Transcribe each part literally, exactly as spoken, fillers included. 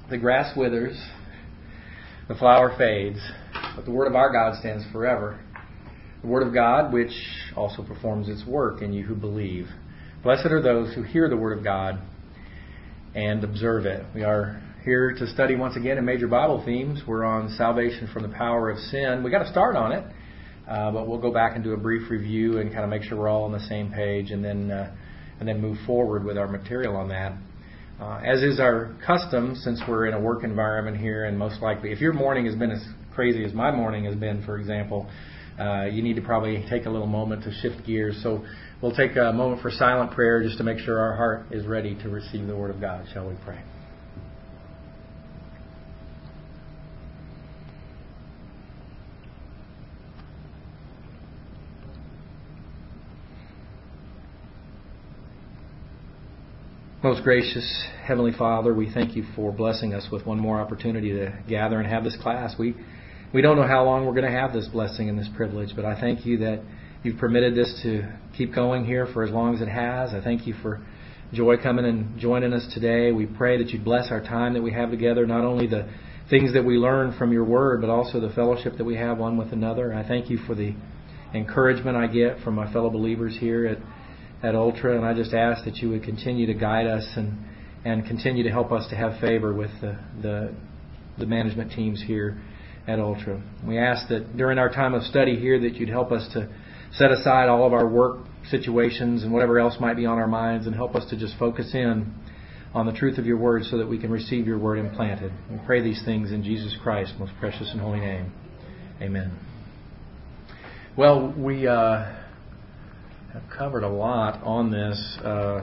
The grass withers, the flower fades, but the word of our God stands forever. The word of God, which also performs its work in you who believe. Blessed are those who hear the word of God and observe it. We are here to study once again in major Bible themes. We're on salvation from the power of sin. We got to start on it, uh, but we'll go back and do a brief review and kind of make sure we're all on the same page, and then uh, and then move forward with our material on that. Uh, as is our custom, since we're in a work environment here, and most likely, if your morning has been as crazy as my morning has been, for example, uh, you need to probably take a little moment to shift gears. So we'll take a moment for silent prayer just to make sure our heart is ready to receive the Word of God. Shall we pray? Most gracious Heavenly Father, we thank you for blessing us with one more opportunity to gather and have this class. We we don't know how long we're going to have this blessing and this privilege, but I thank you that you've permitted this to keep going here for as long as it has. I thank you for Joy coming and joining us today. We pray that you'd bless our time that we have together, not only the things that we learn from your word, but also the fellowship that we have one with another. I thank you for the encouragement I get from my fellow believers here at at Ultra, and I just ask that you would continue to guide us and and continue to help us to have favor with the the, the management teams here at Ultra. We ask that during our time of study here that you'd help us to set aside all of our work situations and whatever else might be on our minds and help us to just focus in on the truth of your word so that we can receive your word implanted. We pray these things in Jesus Christ's most precious and holy name. Amen. Well, we uh I've covered a lot on this, uh,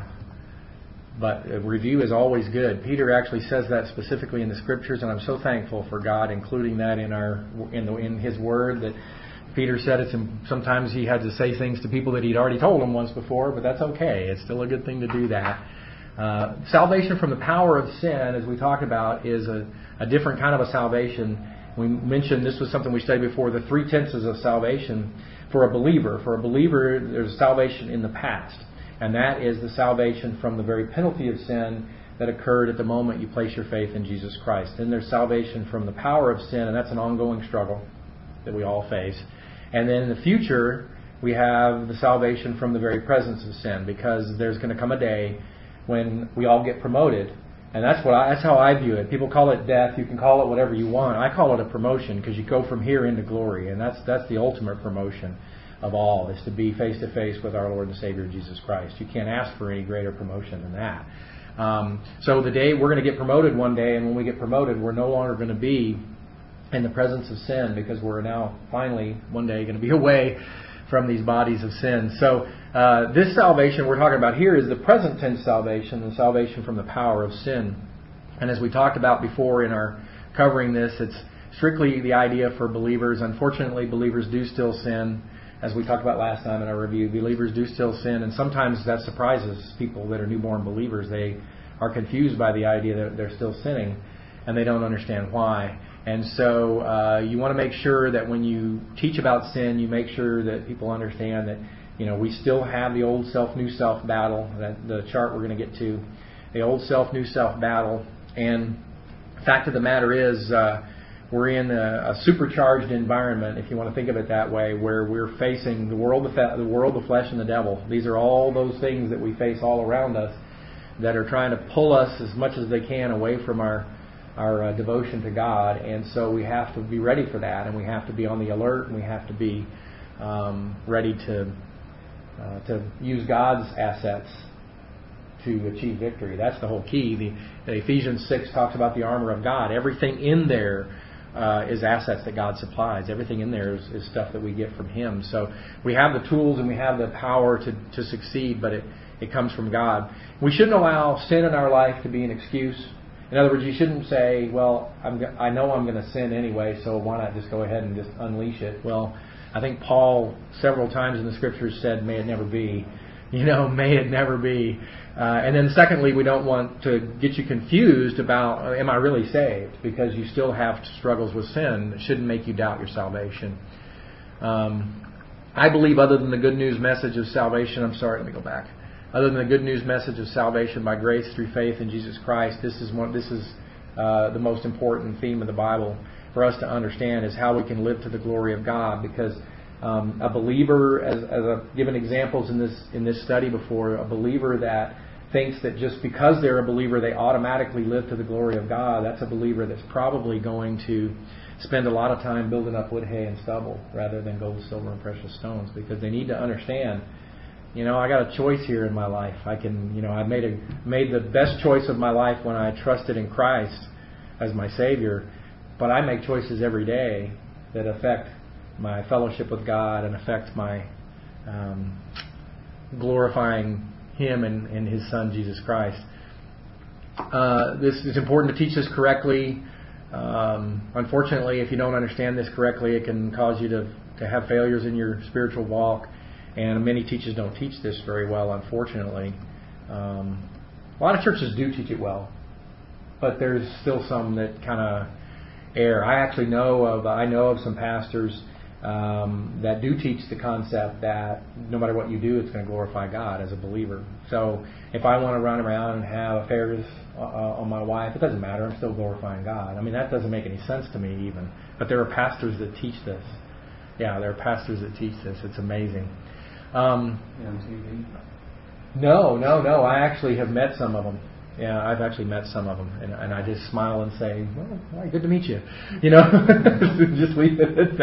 but a review is always good. Peter actually says that specifically in the Scriptures, and I'm so thankful for God including that in our in the in His Word. That Peter said it. Sometimes he had to say things to people that he'd already told them once before, but that's okay. It's still a good thing to do that. Uh, salvation from the power of sin, as we talked about, is a, a different kind of a salvation. We mentioned this was something we studied before, the three tenses of salvation. For a believer, for a believer, there's salvation in the past. And that is the salvation from the very penalty of sin that occurred at the moment you place your faith in Jesus Christ. Then there's salvation from the power of sin, and that's an ongoing struggle that we all face. And then in the future, we have the salvation from the very presence of sin, because there's going to come a day when we all get promoted. And that's what I, that's how I view it. People call it death. You can call it whatever you want. I call it a promotion, because you go from here into glory, and that's that's the ultimate promotion of all, is to be face to face with our Lord and Savior Jesus Christ. You can't ask for any greater promotion than that. Um, so the day we're going to get promoted one day, and when we get promoted, we're no longer going to be in the presence of sin, because we're now finally one day going to be away from these bodies of sin. So uh, this salvation we're talking about here is the present tense salvation, the salvation from the power of sin. And as we talked about before in our covering this, it's strictly the idea for believers. Unfortunately, believers do still sin. As we talked about last time in our review, believers do still sin, and sometimes that surprises people that are newborn believers. They are confused by the idea that they're still sinning, and they don't understand why. And so uh, you want to make sure that when you teach about sin, you make sure that people understand that, you know, we still have the old self, new self battle, that the chart we're going to get to, the old self, new self battle. And the fact of the matter is, uh, we're in a, a supercharged environment, if you want to think of it that way, where we're facing the world, the, fe- the world, the flesh, and the devil. These are all those things that we face all around us that are trying to pull us as much as they can away from our our uh, devotion to God. And so we have to be ready for that, and we have to be on the alert, and we have to be um, ready to uh, to use God's assets to achieve victory. That's the whole key. The, the Ephesians six talks about the armor of God. Everything in there uh, is assets that God supplies. Everything in there is, is stuff that we get from Him. So we have the tools and we have the power to, to succeed, but it, it comes from God. We shouldn't allow sin in our life to be an excuse. In other words, you shouldn't say, well, I'm, I know I'm going to sin anyway, so why not just go ahead and just unleash it? Well, I think Paul several times in the Scriptures said, may it never be. You know, may it never be. Uh, and then secondly, we don't want to get you confused about, am I really saved? Because you still have struggles with sin that shouldn't make you doubt your salvation. Um, I believe other than the good news message of salvation, I'm sorry, let me go back. Other than the good news message of salvation by grace through faith in Jesus Christ, this is one. This is uh, the most important theme of the Bible for us to understand is how we can live to the glory of God. Because um, a believer, as, as I've given examples in this in this study before, a believer that thinks that just because they're a believer they automatically live to the glory of God, that's a believer that's probably going to spend a lot of time building up wood, hay, and stubble rather than gold, silver, and precious stones, because they need to understand, you know, I got a choice here in my life. I can, you know, I made a made the best choice of my life when I trusted in Christ as my Savior, but I make choices every day that affect my fellowship with God and affect my um, glorifying Him and, and His Son, Jesus Christ. Uh, this is important to teach this correctly. Um, unfortunately, if you don't understand this correctly, it can cause you to, to have failures in your spiritual walk. And many teachers don't teach this very well, unfortunately. Um, a lot of churches do teach it well, but there's still some that kind of err. I actually know of I know of some pastors um, that do teach the concept that no matter what you do, it's going to glorify God as a believer. So if I want to run around and have affairs uh, on my wife, it doesn't matter. I'm still glorifying God. I mean, that doesn't make any sense to me even. But there are pastors that teach this. Yeah, there are pastors that teach this. It's amazing. Um, on T V? No, no, no. I actually have met some of them. Yeah, I've actually met some of them, and, and I just smile and say, "Well, all right, good to meet you." You know, just leave it at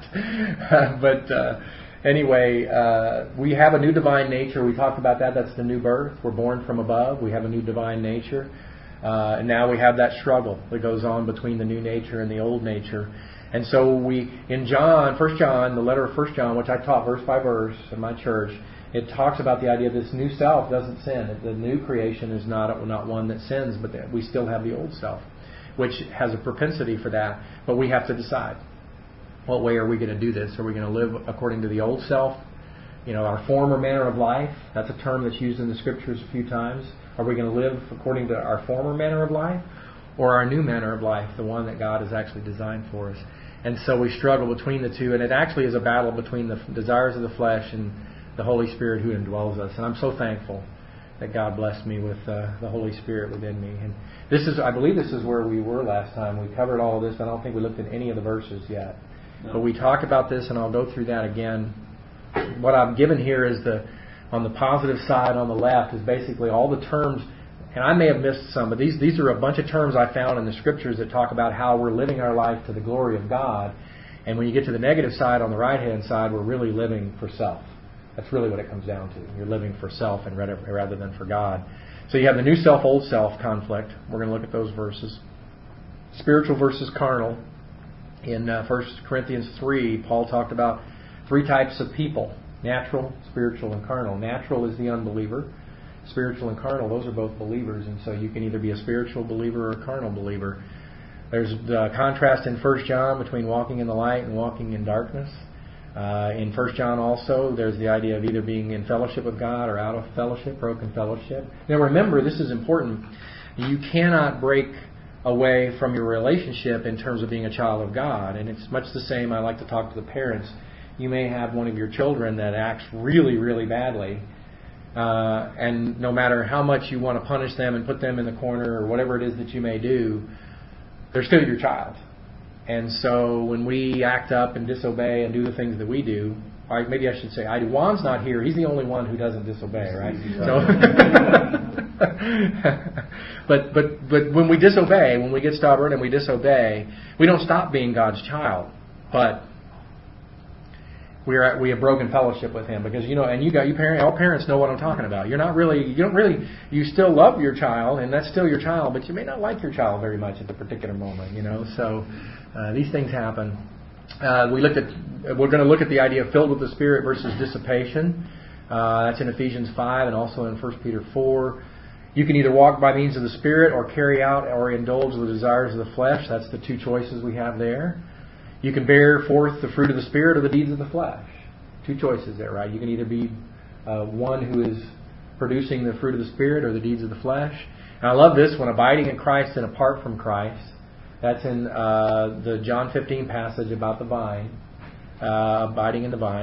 that. but uh, anyway, uh, we have a new divine nature. We talked about that. That's the new birth. We're born from above. We have a new divine nature, uh, and now we have that struggle that goes on between the new nature and the old nature. And so we, in John, First John, the letter of First John, which I taught verse by verse in my church, it talks about the idea this new self doesn't sin. The new creation is not not one that sins, but that we still have the old self, which has a propensity for that. But we have to decide, what way are we going to do this? Are we going to live according to the old self? You know, our former manner of life. That's a term that's used in the Scriptures a few times. Are we going to live according to our former manner of life, or our new manner of life, the one that God has actually designed for us? And so we struggle between the two, and it actually is a battle between the desires of the flesh and the Holy Spirit who indwells us. And I'm so thankful that God blessed me with uh, the Holy Spirit within me. And this is, I believe this is where we were last time. We covered all of this. I don't think we looked at any of the verses yet. No. But we talked about this, and I'll go through that again. What I've given here is the, on the positive side on the left, is basically all the terms, and I may have missed some, but these, these are a bunch of terms I found in the Scriptures that talk about how we're living our life to the glory of God. And when you get to the negative side on the right-hand side, we're really living for self. That's really what it comes down to. You're living for self and rather than for God. So you have the new self, old self conflict. We're going to look at those verses. Spiritual versus carnal. In uh, First Corinthians three, Paul talked about three types of people: natural, spiritual, and carnal. Natural is the unbeliever. Spiritual and carnal, those are both believers. And so you can either be a spiritual believer or a carnal believer. There's the contrast in First John between walking in the light and walking in darkness. Uh, in First John also, there's the idea of either being in fellowship with God or out of fellowship, broken fellowship. Now remember, this is important. You cannot break away from your relationship in terms of being a child of God. And it's much the same. I like to talk to the parents. You may have one of your children that acts really, really badly. Uh, and no matter how much you want to punish them and put them in the corner or whatever it is that you may do, they're still your child. And so when we act up and disobey and do the things that we do, or maybe I should say, I do. Juan's not here. He's the only one who doesn't disobey, right? So, but but but when we disobey, when we get stubborn and we disobey, we don't stop being God's child, but we are we have broken fellowship with Him, because you know, and you got you parent all parents know what I'm talking about. You're not really you don't really you still love your child, and that's still your child, but you may not like your child very much at the particular moment, you know. So uh, these things happen. Uh, we looked at we're going to look at the idea of filled with the Spirit versus dissipation. Uh, that's in Ephesians five and also in First Peter four. You can either walk by means of the Spirit or carry out or indulge the desires of the flesh. That's the two choices we have there. You can bear forth the fruit of the Spirit or the deeds of the flesh. Two choices there, right? You can either be uh, one who is producing the fruit of the Spirit or the deeds of the flesh. And I love this one, abiding in Christ and apart from Christ. That's in uh, the John fifteen passage about the vine, uh, abiding in the vine.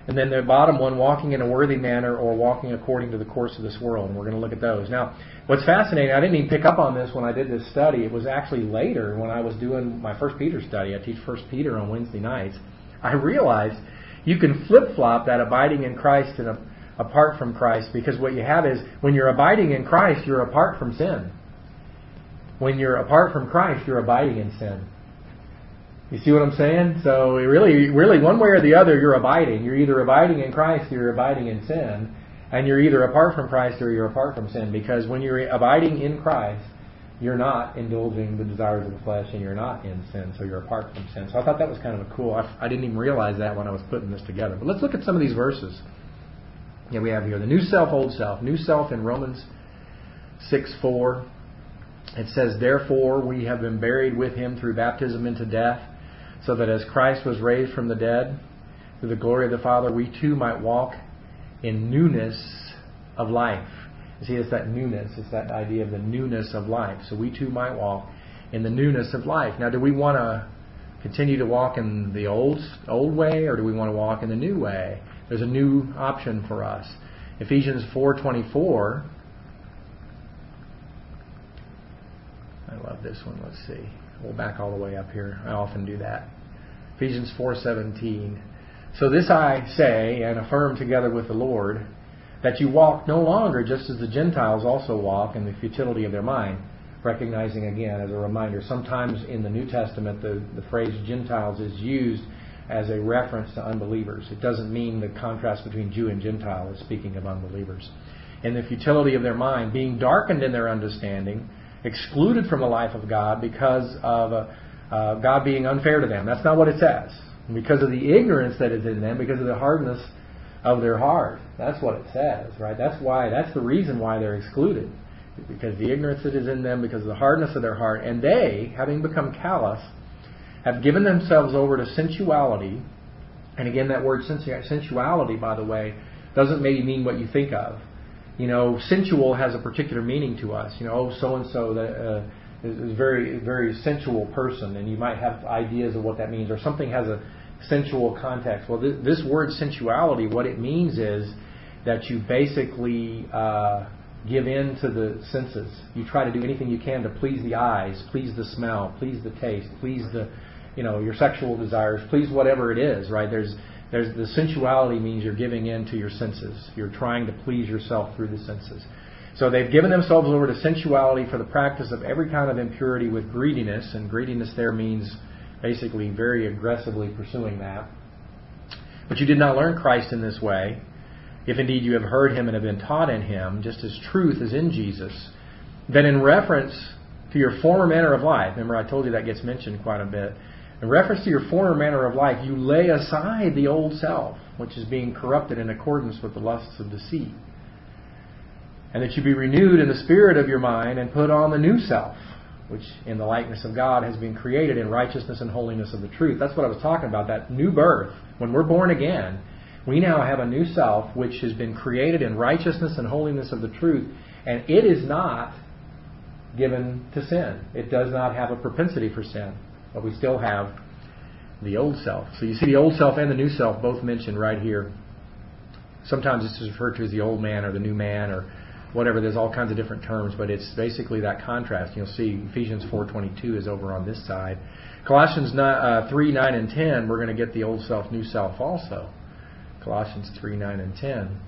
And then the bottom one, walking in a worthy manner or walking according to the course of this world. And we're going to look at those. Now, what's fascinating, I didn't even pick up on this when I did this study. It was actually later when I was doing my First Peter study. I teach First Peter on Wednesday nights. I realized you can flip-flop that abiding in Christ and a, apart from Christ, because what you have is when you're abiding in Christ, you're apart from sin. When you're apart from Christ, you're abiding in sin. You see what I'm saying? So it really, really, one way or the other, you're abiding. You're either abiding in Christ or you're abiding in sin. And you're either apart from Christ or you're apart from sin. Because when you're abiding in Christ, you're not indulging the desires of the flesh and you're not in sin. So you're apart from sin. So I thought that was kind of a cool. I, I didn't even realize that when I was putting this together. But let's look at some of these verses. Yeah, we have here the new self, old self. New self in Romans six four. It says, therefore we have been buried with him through baptism into death, so that as Christ was raised from the dead through the glory of the Father, we too might walk in newness of life. You see, it's that newness. It's that idea of the newness of life. So we too might walk in the newness of life. Now, do we want to continue to walk in the old old way, or do we want to walk in the new way? There's a new option for us. Ephesians four twenty-four. I love this one. Let's see. We'll back all the way up here. I often do that. Ephesians four seventeen. So this I say and affirm together with the Lord, that you walk no longer just as the Gentiles also walk in the futility of their mind. Recognizing again, as a reminder, sometimes in the New Testament the, the phrase Gentiles is used as a reference to unbelievers. It doesn't mean the contrast between Jew and Gentile is speaking of unbelievers. In the futility of their mind, being darkened in their understanding, excluded from the life of God because of uh, uh, God being unfair to them. That's not what it says. And because of the ignorance that is in them, because of the hardness of their heart. That's what it says, right? That's why. That's the reason why they're excluded. Because the ignorance that is in them, because of the hardness of their heart. And they, having become callous, have given themselves over to sensuality. And again, that word sensuality, by the way, doesn't maybe mean what you think of. You know, sensual has a particular meaning to us. You know, oh, so-and-so that, uh, is a very, very sensual person, and you might have ideas of what that means. Or something has a sensual context. Well, this, this word sensuality, what it means is that you basically uh, give in to the senses. You try to do anything you can to please the eyes, please the smell, please the taste, please the, you know, your sexual desires, please whatever it is, right? There's There's the sensuality means you're giving in to your senses. You're trying to please yourself through the senses. So they've given themselves over to sensuality for the practice of every kind of impurity with greediness. And greediness there means basically very aggressively pursuing that. But you did not learn Christ in this way, if indeed you have heard him and have been taught in him, just as truth is in Jesus. Then in reference to your former manner of life, remember I told you that gets mentioned quite a bit. In reference to your former manner of life, you lay aside the old self, which is being corrupted in accordance with the lusts of deceit. And that you be renewed in the spirit of your mind and put on the new self, which in the likeness of God has been created in righteousness and holiness of the truth. That's what I was talking about, that new birth. When we're born again, we now have a new self which has been created in righteousness and holiness of the truth. And it is not given to sin. It does not have a propensity for sin. But we still have the old self. So you see the old self and the new self both mentioned right here. Sometimes this is referred to as the old man or the new man or whatever. There's all kinds of different terms, but it's basically that contrast. You'll see Ephesians four twenty-two is over on this side. Colossians three, nine, and ten, we're going to get the old self, new self also. Colossians three, nine, and ten.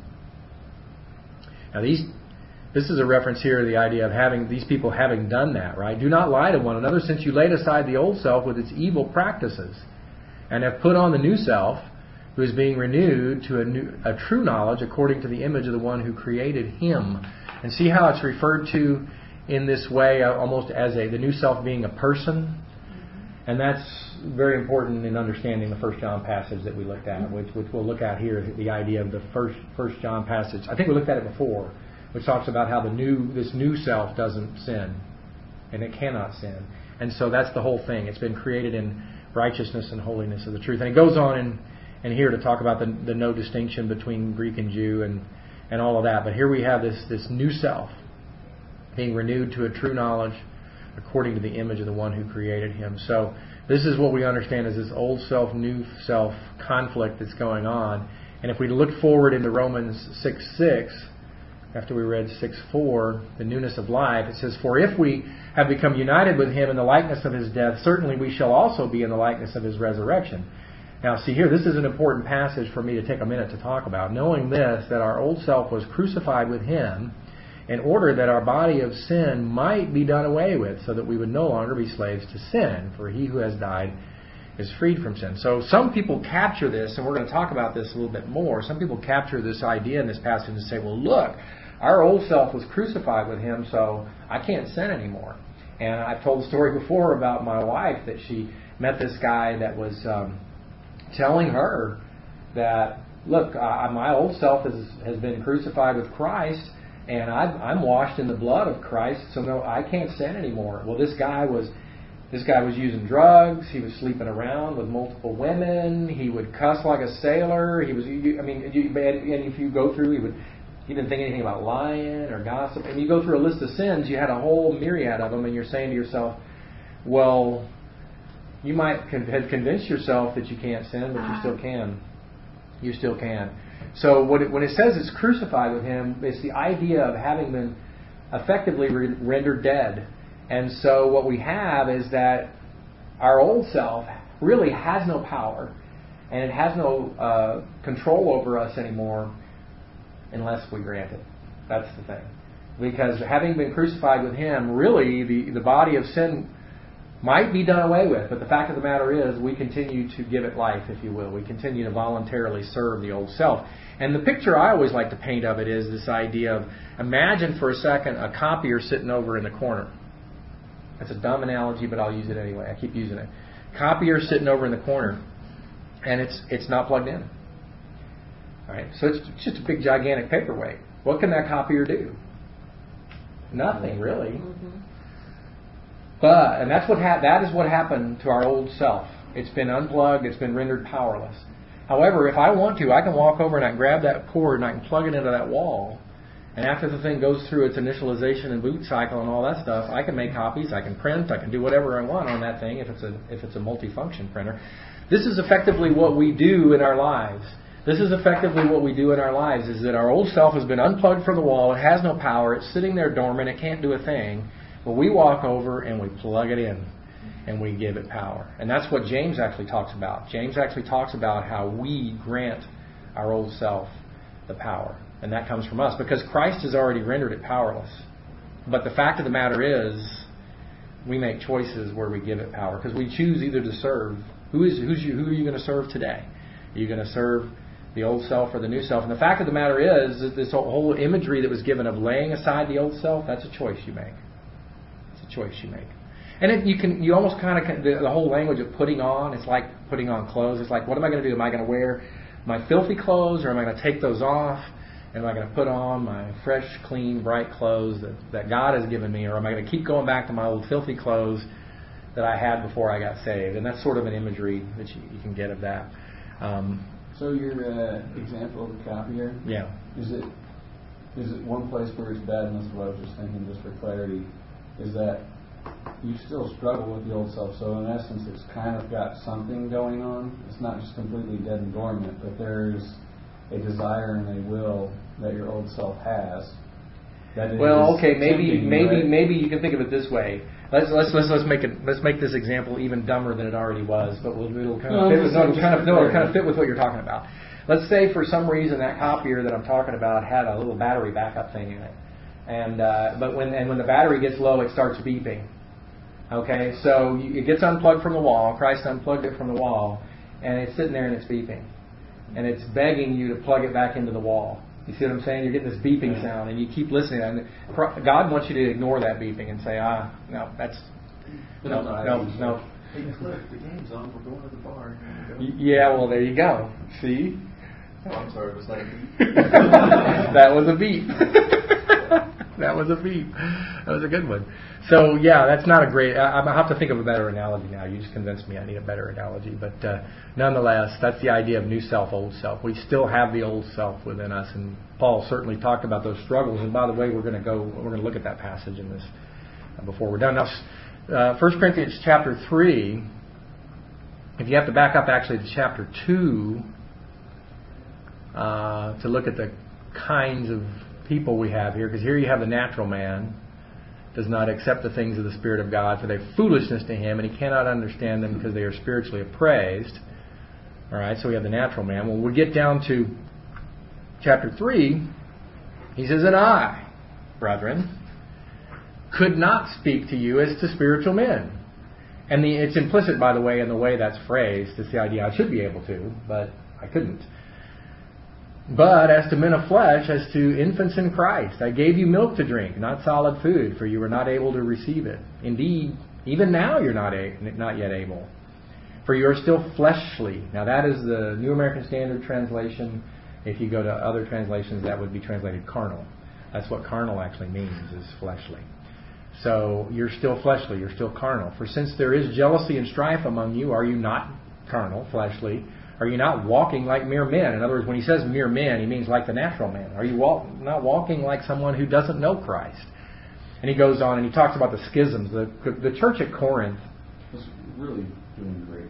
Now these... This is a reference here to the idea of having these people having done that, right? Do not lie to one another, since you laid aside the old self with its evil practices, and have put on the new self, who is being renewed to a, new, a true knowledge according to the image of the one who created him. And see how it's referred to in this way, almost as a the new self being a person. And that's very important in understanding the First John passage that we looked at, which, which we'll look at here, the idea of the First First John passage. I think we looked at it before, which talks about how the new this new self doesn't sin, and it cannot sin. And so that's the whole thing. It's been created in righteousness and holiness of the truth. And it goes on in, in here to talk about the, the no distinction between Greek and Jew and, and all of that. But here we have this, this new self being renewed to a true knowledge according to the image of the one who created him. So this is what we understand as this old self, new self conflict that's going on. And if we look forward into Romans six six, after we read six four, the newness of life, it says, "For if we have become united with him in the likeness of his death, certainly we shall also be in the likeness of his resurrection." Now, see here, this is an important passage for me to take a minute to talk about. Knowing this, that our old self was crucified with him in order that our body of sin might be done away with, so that we would no longer be slaves to sin. For he who has died is freed from sin. So some people capture this, and we're going to talk about this a little bit more. Some people capture this idea in this passage and say, well, look, our old self was crucified with him, so I can't sin anymore. And I've told the story before about my wife, that she met this guy that was um, telling her that, look, uh, my old self is, has been crucified with Christ, and I've, I'm washed in the blood of Christ, so no, I can't sin anymore. Well, this guy was this guy was using drugs. He was sleeping around with multiple women. He would cuss like a sailor. He was, I mean, you, and if you go through, he would. He didn't think anything about lying or gossip. And you go through a list of sins, you had a whole myriad of them, and you're saying to yourself, well, you might have convinced yourself that you can't sin, but you still can. You still can. So what it, when it says it's crucified with him, it's the idea of having been effectively re- rendered dead. And so what we have is that our old self really has no power, and it has no uh, control over us anymore, unless we grant it. That's the thing. Because having been crucified with him, really the, the body of sin might be done away with. But the fact of the matter is, we continue to give it life, if you will. We continue to voluntarily serve the old self. And the picture I always like to paint of it is this idea of, imagine for a second a copier sitting over in the corner. That's a dumb analogy, but I'll use it anyway. I keep using it. Copier sitting over in the corner, and it's it's not plugged in. Right? So it's just a big, gigantic paperweight. What can that copier do? Nothing, really. Mm-hmm. But, and that's what ha- that is what happened to our old self. It's been unplugged. It's been rendered powerless. However, if I want to, I can walk over and I can grab that cord and I can plug it into that wall. And after the thing goes through its initialization and boot cycle and all that stuff, I can make copies. I can print. I can do whatever I want on that thing if it's a if it's a multifunction printer. This is effectively what we do in our lives. This is effectively what we do in our lives, is that our old self has been unplugged from the wall. It has no power. It's sitting there dormant. It can't do a thing. But we walk over and we plug it in and we give it power. And that's what James actually talks about. James actually talks about how we grant our old self the power. And that comes from us because Christ has already rendered it powerless. But the fact of the matter is, we make choices where we give it power because we choose either to serve. Who is who's you, who are you going to serve today? Are you going to serve the old self or the new self? And the fact of the matter is, that this whole imagery that was given of laying aside the old self, that's a choice you make. It's a choice you make. And it, you can, you almost kind of, the, the whole language of putting on, it's like putting on clothes. It's like, what am I going to do? Am I going to wear my filthy clothes, or am I going to take those off? Am I going to put on my fresh, clean, bright clothes that, that God has given me? Or am I going to keep going back to my old filthy clothes that I had before I got saved? And that's sort of an imagery that you, you can get of that. Um, So your uh, example of the copier, yeah, is it is it one place where it's bad? And that's what I was just thinking, just for clarity, is that you still struggle with the old self. So in essence, it's kind of got something going on. It's not just completely dead and dormant, but there's a desire and a will that your old self has. That well, okay, maybe tempting, maybe right? maybe you can think of it this way. Let's let's let's let's make it let's make this example even dumber than it already was, but we'll, it'll kind of No, fit with, no, it'll just kind of no, it'll clarity. kind of fit with what you're talking about. Let's say for some reason that copier that I'm talking about had a little battery backup thing in it, and uh, but when and when the battery gets low, it starts beeping. Okay, so you, it gets unplugged from the wall. Christ unplugged it from the wall, and it's sitting there and it's beeping, and it's begging you to plug it back into the wall. You see what I'm saying? You're getting this beeping sound, and you keep listening. And God wants you to ignore that beeping and say, ah, no, that's no, no, no. Hey, Cliff, the game's on. We're going to the bar. Yeah, well, there you go. See? Oh, I'm sorry. Was that a beep? That was a beep. That was a beep. That was a good one. So, yeah, that's not a great... I, I have to think of a better analogy now. You just convinced me I need a better analogy. But uh, nonetheless, that's the idea of new self, old self. We still have the old self within us. And Paul certainly talked about those struggles. And by the way, we're going to go... We're going to look at that passage in this uh, before we're done. Now, uh, First Corinthians chapter three, if you have to back up actually to chapter two... uh, to look at the kinds of people we have here. Because here you have the natural man does not accept the things of the Spirit of God, for they're foolishness to him, and he cannot understand them because they are spiritually appraised. All right, so we have the natural man. When we get down to chapter three, he says, "And I, brethren, could not speak to you as to spiritual men." And the, it's implicit, by the way, in the way that's phrased. It's the idea I should be able to, but I couldn't. "But as to men of flesh, as to infants in Christ, I gave you milk to drink, not solid food, for you were not able to receive it. Indeed, even now you're not a, not yet able, for you are still fleshly." Now that is the New American Standard translation. If you go to other translations, that would be translated carnal. That's what carnal actually means, is fleshly. So you're still fleshly, you're still carnal. "For since there is jealousy and strife among you, are you not carnal, fleshly? Are you not walking like mere men?" In other words, when he says mere men, he means like the natural man. Are you walk, not walking like someone who doesn't know Christ? And he goes on and he talks about the schisms. The, the church at Corinth was really doing great.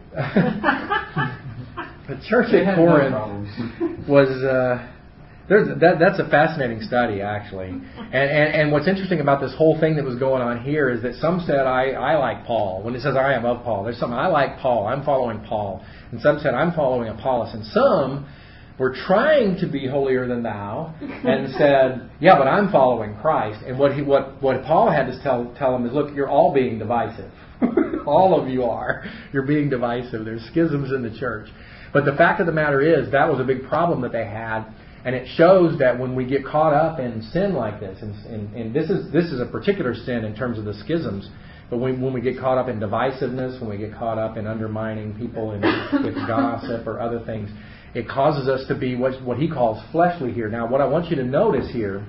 The church at Corinth was... Uh, There's, that, that's a fascinating study, actually. And, and, and what's interesting about this whole thing that was going on here is that some said, I, I like Paul. When it says, I am of Paul, there's something, I like Paul, I'm following Paul. And some said, I'm following Apollos. And some were trying to be holier than thou and said, yeah, but I'm following Christ. And what he, what, what Paul had to tell, tell them is, look, you're all being divisive. All of you are. You're being divisive. There's schisms in the church. But the fact of the matter is, that was a big problem that they had. And it shows that when we get caught up in sin like this, and, and, and this is this is a particular sin in terms of the schisms, but when, when we get caught up in divisiveness, when we get caught up in undermining people and with gossip or other things, it causes us to be what, what he calls fleshly here. Now, what I want you to notice here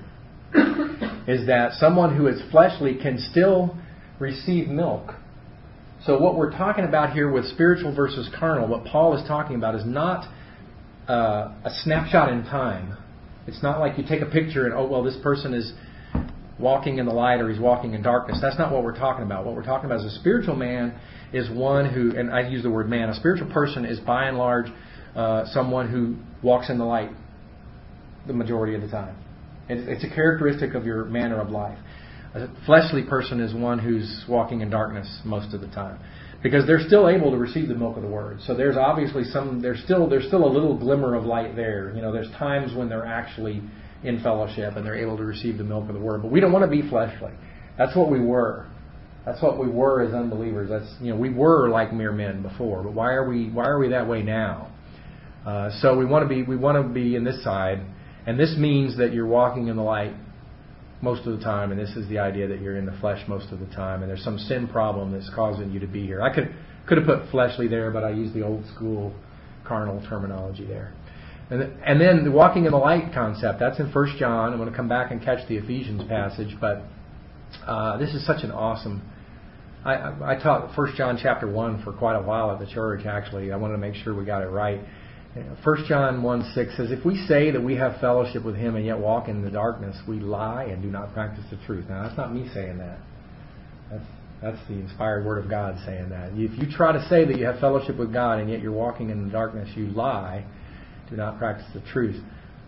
is that someone who is fleshly can still receive milk. So what we're talking about here with spiritual versus carnal, what Paul is talking about is not Uh, a snapshot in time. It's not like you take a picture and, oh, well, this person is walking in the light or he's walking in darkness. That's not what we're talking about. What we're talking about is a spiritual man is one who, and I use the word man, a spiritual person is by and large uh, someone who walks in the light the majority of the time. It's, it's a characteristic of your manner of life. A fleshly person is one who's walking in darkness most of the time. Because they're still able to receive the milk of the Word. So there's obviously some, there's still there's still a little glimmer of light there. You know, there's times when they're actually in fellowship and they're able to receive the milk of the Word. But we don't want to be fleshly. That's what we were. That's what we were as unbelievers. That's, you know, we were like mere men before. But why are we why are we that way now? Uh, so we want to be we want to be in this side, and this means that you're walking in the light most of the time, and this is the idea that you're in the flesh most of the time, and there's some sin problem that's causing you to be here. I could could have put fleshly there, but I used the old school carnal terminology there. And, and then the walking in the light concept, that's in First John. I'm going to come back and catch the Ephesians passage, but uh, this is such an awesome... I, I, I taught First John chapter one for quite a while at the church, actually. I wanted to make sure we got it right. First John one six says, if we say that we have fellowship with Him and yet walk in the darkness, we lie and do not practice the truth. Now, that's not me saying that. That's, that's the inspired Word of God saying that. If you try to say that you have fellowship with God and yet you're walking in the darkness, you lie, do not practice the truth.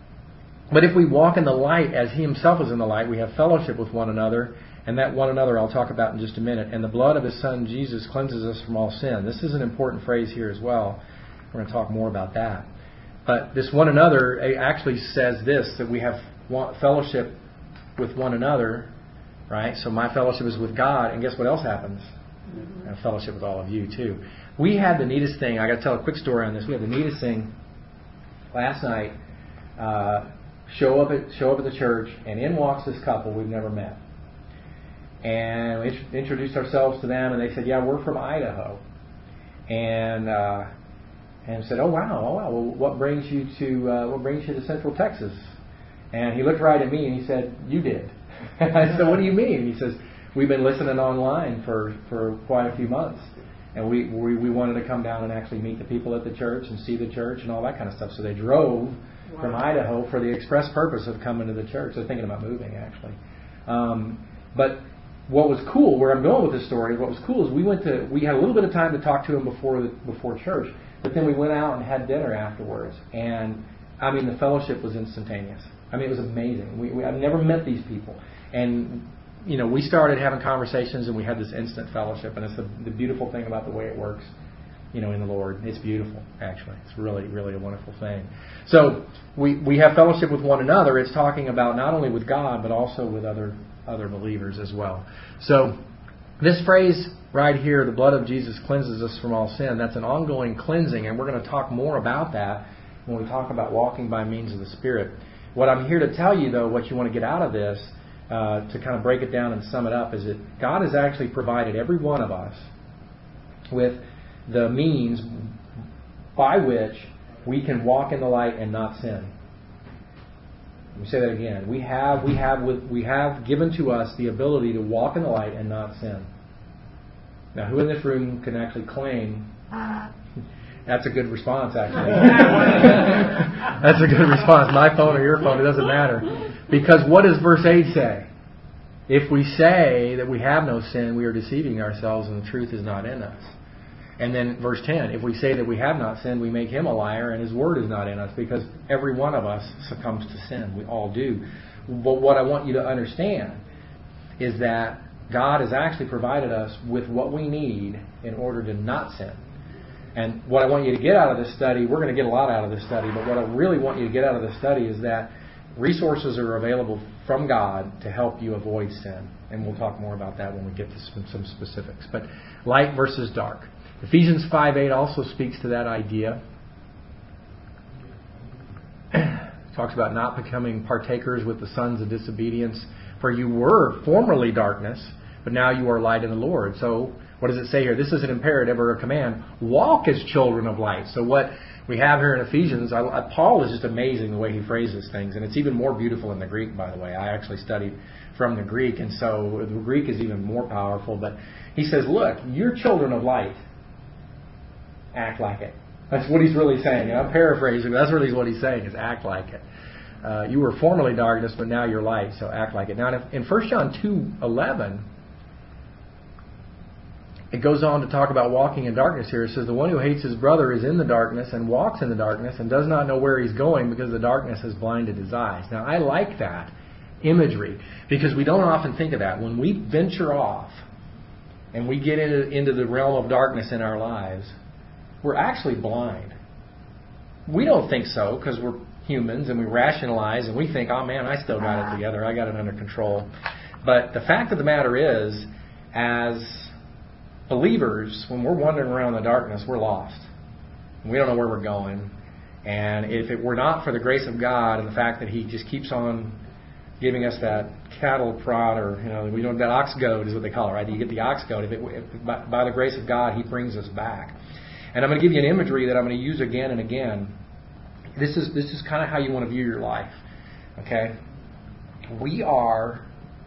But if we walk in the light as He Himself is in the light, we have fellowship with one another, and that one another I'll talk about in just a minute. And the blood of His Son Jesus cleanses us from all sin. This is an important phrase here as well. We're going to talk more about that. But this one another actually says this, that we have fellowship with one another, right? So my fellowship is with God, and guess what else happens? I have fellowship with all of you too. We had the neatest thing. I got to tell a quick story on this. We had the neatest thing last night. Uh, show up at show up at the church, and in walks this couple we've never met. And we int- introduced ourselves to them, and they said, "Yeah, we're from Idaho." And uh, And said, "Oh wow, oh wow. Well, what brings you to uh, what brings you to Central Texas?" And he looked right at me and he said, "You did." And I said, "What do you mean?" And he says, "We've been listening online for, for quite a few months, and we, we we wanted to come down and actually meet the people at the church and see the church and all that kind of stuff." So they drove wow. from Idaho for the express purpose of coming to the church. They're thinking about moving actually. Um, but what was cool, where I'm going with this story, what was cool is we went to we had a little bit of time to talk to him before the, before church. But then we went out and had dinner afterwards, and I mean, the fellowship was instantaneous. I mean, it was amazing. We, we I've never met these people, and you know, we started having conversations, and we had this instant fellowship, and it's the, the beautiful thing about the way it works, you know, in the Lord. It's beautiful, actually. It's really, really a wonderful thing. So we we have fellowship with one another. It's talking about not only with God, but also with other other believers as well. So this phrase right here, the blood of Jesus cleanses us from all sin, that's an ongoing cleansing, and we're going to talk more about that when we talk about walking by means of the Spirit. What I'm here to tell you, though, what you want to get out of this, uh, to kind of break it down and sum it up, is that God has actually provided every one of us with the means by which we can walk in the light and not sin. Let me say that again. We have we have we have given to us the ability to walk in the light and not sin. Now, who in this room can actually claim? That's a good response, actually. That's a good response. My phone or your phone, it doesn't matter. Because what does verse eight say? If we say that we have no sin, we are deceiving ourselves and the truth is not in us. And then verse ten, if we say that we have not sinned, we make him a liar and his word is not in us, because every one of us succumbs to sin. We all do. But what I want you to understand is that God has actually provided us with what we need in order to not sin. And what I want you to get out of this study, we're going to get a lot out of this study, but what I really want you to get out of this study is that resources are available from God to help you avoid sin. And we'll talk more about that when we get to some, some specifics. But light versus dark. Ephesians five eight also speaks to that idea. Talks about not becoming partakers with the sons of disobedience. For you were formerly darkness, but now you are light in the Lord. So what does it say here? This is an imperative or a command. Walk as children of light. So what we have here in Ephesians, I, I, Paul is just amazing the way he phrases things. And it's even more beautiful in the Greek, by the way. I actually studied from the Greek, and so the Greek is even more powerful. But he says, look, you're children of light. Act like it. That's what he's really saying. I'm paraphrasing, but that's really what he's saying, is act like it. Uh, you were formerly darkness, but now you're light, so act like it. Now, in First John two eleven, it goes on to talk about walking in darkness here. It says, the one who hates his brother is in the darkness and walks in the darkness and does not know where he's going because the darkness has blinded his eyes. Now, I like that imagery because we don't often think of that. When we venture off and we get into, into the realm of darkness in our lives, we're actually blind. We don't think so because we're humans and we rationalize and we think, oh man, I still got it together. I got it under control. But the fact of the matter is, as believers, when we're wandering around in the darkness, we're lost. We don't know where we're going. And if it were not for the grace of God and the fact that He just keeps on giving us that cattle prod, or you know, we don't that ox goad is what they call it, right? You get the ox goad. If it, if, by, by the grace of God, He brings us back. And I'm going to give you an imagery that I'm going to use again and again. This is this is kind of how you want to view your life. Okay? We are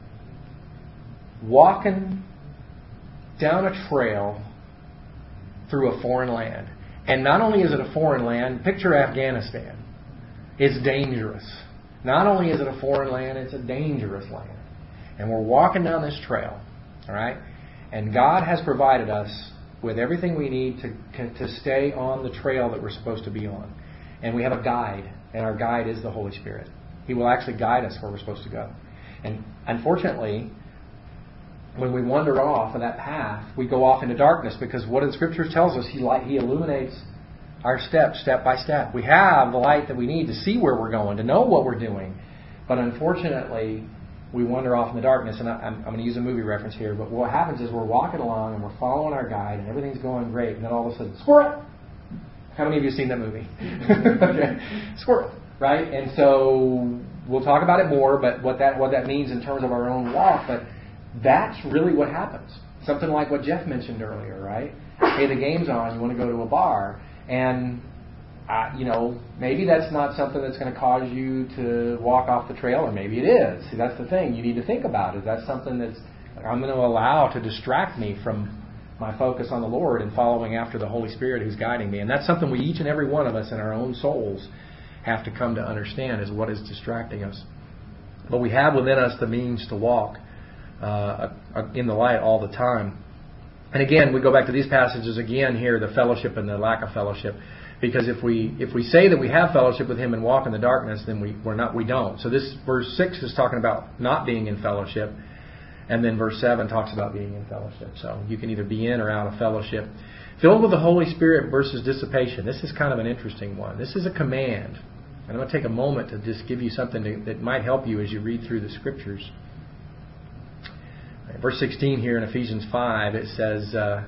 walking down a trail through a foreign land. And not only is it a foreign land, picture Afghanistan. It's dangerous. Not only is it a foreign land, it's a dangerous land. And we're walking down this trail. All right? And God has provided us with everything we need to to stay on the trail that we're supposed to be on. And we have a guide, and our guide is the Holy Spirit. He will actually guide us where we're supposed to go. And unfortunately, when we wander off of that path, we go off into darkness, because what the Scripture tells us, He light, He illuminates our steps step by step. We have the light that we need to see where we're going, to know what we're doing. But unfortunately, we wander off in the darkness. And I'm, I'm going to use a movie reference here, but what happens is we're walking along and we're following our guide and everything's going great, and then all of a sudden, squirrel! How many of you have seen that movie? Okay. Squirrel, right? And so we'll talk about it more, but what that what that means in terms of our own walk, but that's really what happens. Something like what Jeff mentioned earlier, right? Hey, the game's on, you want to go to a bar, and uh, you know, maybe that's not something that's going to cause you to walk off the trail, or maybe it is. See, that's the thing you need to think about. Is that something that's I'm going to allow to distract me from my focus on the Lord and following after the Holy Spirit who's guiding me? And that's something we, each and every one of us in our own souls, have to come to understand, is what is distracting us. But we have within us the means to walk uh, in the light all the time. And again, we go back to these passages again here, the fellowship and the lack of fellowship. Because if we if we say that we have fellowship with Him and walk in the darkness, then we, we're not we don't. So this verse six is talking about not being in fellowship, and then verse seven talks about being in fellowship. So you can either be in or out of fellowship. Filled with the Holy Spirit versus dissipation. This is kind of an interesting one. This is a command. And I'm going to take a moment to just give you something to, that might help you as you read through the Scriptures. Right, verse sixteen here in Ephesians five, it says, uh,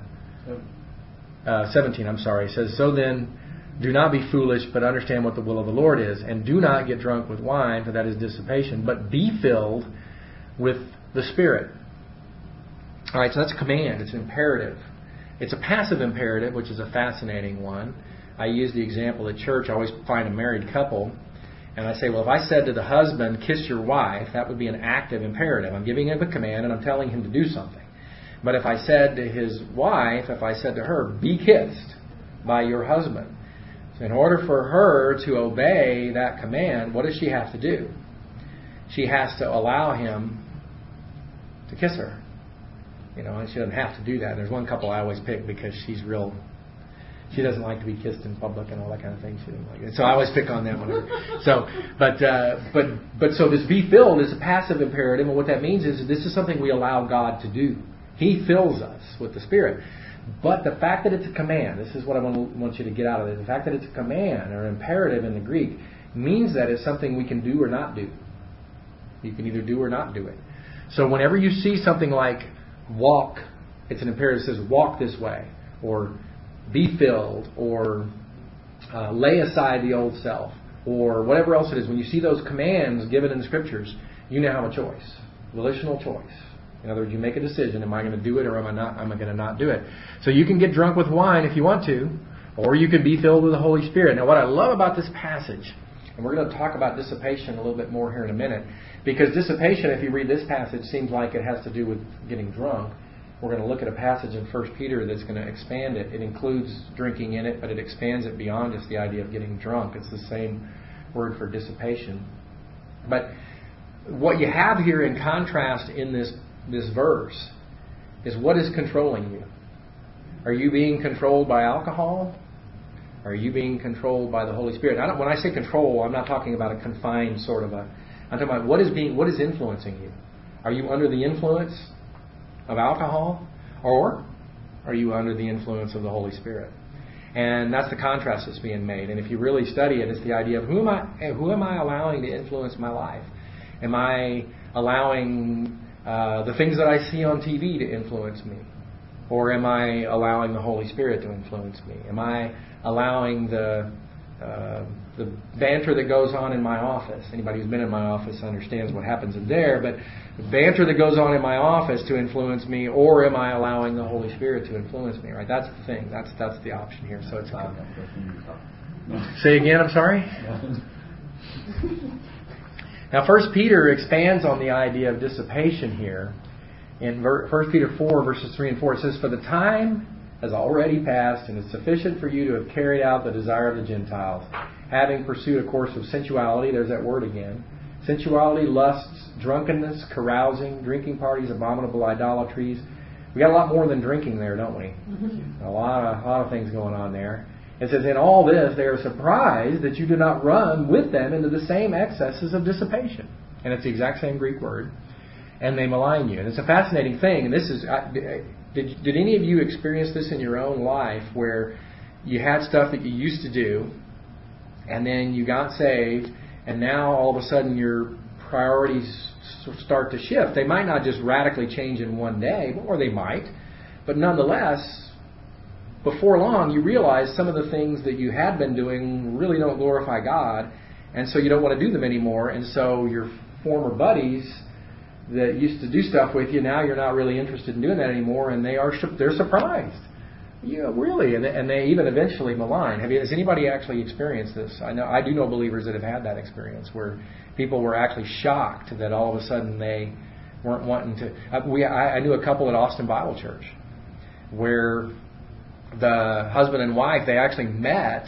uh, seventeen, I'm sorry, it says, so then, do not be foolish, but understand what the will of the Lord is. And do not get drunk with wine, for that is dissipation, but be filled with the Spirit. All right, so that's a command. It's an imperative. It's a passive imperative, which is a fascinating one. I use the example at church. I always find a married couple, and I say, well, if I said to the husband, kiss your wife, that would be an active imperative. I'm giving him a command, and I'm telling him to do something. But if I said to his wife, if I said to her, be kissed by your husband, in order for her to obey that command, what does she have to do? She has to allow him to kiss her. You know, and she doesn't have to do that. There's one couple I always pick because she's real, she doesn't like to be kissed in public and all that kind of thing. She doesn't like it. So I always pick on them whenever. So, but, uh, but, but so this be filled is a passive imperative, and what that means is this is something we allow God to do. He fills us with the Spirit. But the fact that it's a command, this is what I want you to get out of it. The fact that it's a command or imperative in the Greek means that it's something we can do or not do. You can either do or not do it. So whenever you see something like walk, it's an imperative that says walk this way, or be filled, or uh, lay aside the old self, or whatever else it is. When you see those commands given in the Scriptures, you now have a choice, volitional choice. In other words, you make a decision, am I going to do it or am I not? Am I going to not do it? So you can get drunk with wine if you want to, or you can be filled with the Holy Spirit. Now what I love about this passage, and we're going to talk about dissipation a little bit more here in a minute, because dissipation, if you read this passage, seems like it has to do with getting drunk. We're going to look at a passage in First Peter that's going to expand it. It includes drinking in it, but it expands it beyond just the idea of getting drunk. It's the same word for dissipation. But what you have here in contrast in this this verse is what is controlling you. Are you being controlled by alcohol? Are you being controlled by the Holy Spirit? I don't, when I say control, I'm not talking about a confined sort of a... I'm talking about what is being, what is influencing you. Are you under the influence of alcohol, or are you under the influence of the Holy Spirit? And that's the contrast that's being made. And if you really study it, it's the idea of who am I, who am I allowing to influence my life? Am I allowing uh, the things that I see on T V to influence me? Or am I allowing the Holy Spirit to influence me? Am I allowing the uh, the banter that goes on in my office? Anybody who's been in my office understands what happens in there, but the banter that goes on in my office to influence me, or am I allowing the Holy Spirit to influence me? Right? That's the thing. That's that's the option here. So it's a, say again. I'm sorry. Now, First Peter expands on the idea of dissipation here. In First Peter four, verses three and four, it says, "For the time has already passed, and is sufficient for you to have carried out the desire of the Gentiles, having pursued a course of sensuality," there's that word again, sensuality, lusts, drunkenness, carousing, drinking parties, abominable idolatries. We got a lot more than drinking there, don't we? Mm-hmm. A lot of, a lot of things going on there. It says, "In all this, they are surprised that you do not run with them into the same excesses of dissipation." And it's the exact same Greek word. "And they malign you." And it's a fascinating thing. And this is, did, did any of you experience this in your own life where you had stuff that you used to do, and then you got saved, and now all of a sudden your priorities start to shift? They might not just radically change in one day, or they might, but nonetheless, before long, you realize some of the things that you had been doing really don't glorify God, and so you don't want to do them anymore. And so your former buddies that used to do stuff with you, now you're not really interested in doing that anymore, and they are they're surprised. Yeah, really, and they, and they even eventually malign. Have you? Has anybody actually experienced this? I know I do know believers that have had that experience where people were actually shocked that all of a sudden they weren't wanting to. Uh, we I, I knew a couple at Austin Bible Church where the husband and wife, they actually met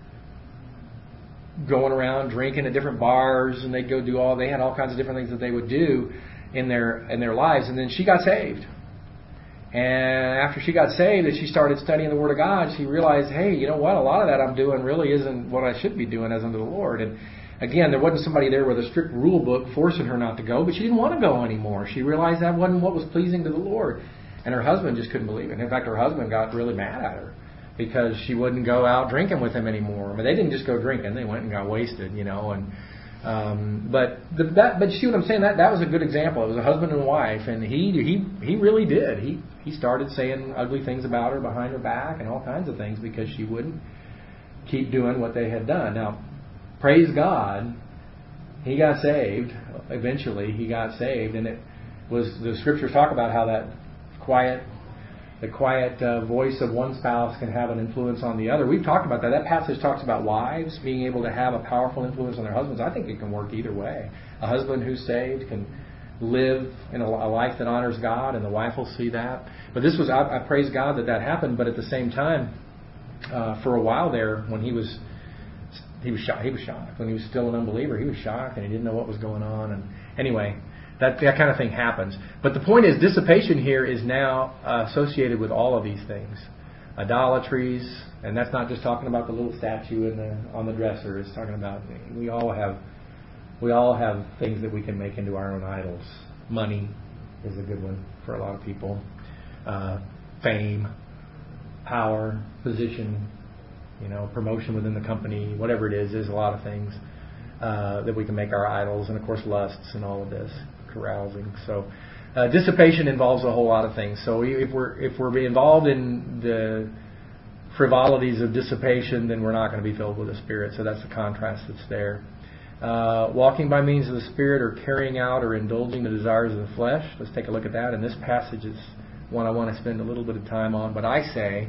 going around drinking at different bars, and they'd go do all, they had all kinds of different things that they would do in their in their lives, and then she got saved. And after she got saved and she started studying the Word of God, she realized, hey, you know what? A lot of that I'm doing really isn't what I should be doing as unto the Lord. And again, there wasn't somebody there with a strict rule book forcing her not to go, but she didn't want to go anymore. She realized that wasn't what was pleasing to the Lord. And her husband just couldn't believe it. In fact, her husband got really mad at her because she wouldn't go out drinking with him anymore. I mean, they didn't just go drinking; they went and got wasted, you know. And um, but the, that, but you see what I'm saying? That that was a good example. It was a husband and wife, and he he he really did. He he started saying ugly things about her behind her back and all kinds of things because she wouldn't keep doing what they had done. Now, praise God, he got saved. Eventually, he got saved, and it was the scriptures talk about how that quiet. The quiet uh, voice of one spouse can have an influence on the other. We've talked about that. That passage talks about wives being able to have a powerful influence on their husbands. I think it can work either way. A husband who's saved can live in a, a life that honors God, and the wife will see that. But this was, I, I praise God that that happened. But at the same time, uh, for a while there, when he was, he was shocked. He was shocked when he was still an unbeliever. He was shocked, and he didn't know what was going on. And anyway. That that kind of thing happens. But the point is, dissipation here is now uh, associated with all of these things. Idolatries, and that's not just talking about the little statue in the, on the dresser. It's talking about we all have we all have things that we can make into our own idols. Money is a good one for a lot of people. Uh, fame, power, position, you know, promotion within the company, whatever it is. There's a lot of things uh, that we can make our idols, and of course lusts and all of this. Carousing. So uh, dissipation involves a whole lot of things. So if we're if we're involved in the frivolities of dissipation, then we're not going to be filled with the Spirit. So that's the contrast that's there. Uh, walking by means of the Spirit, or carrying out or indulging the desires of the flesh. Let's take a look at that. And this passage is one I want to spend a little bit of time on. But I say,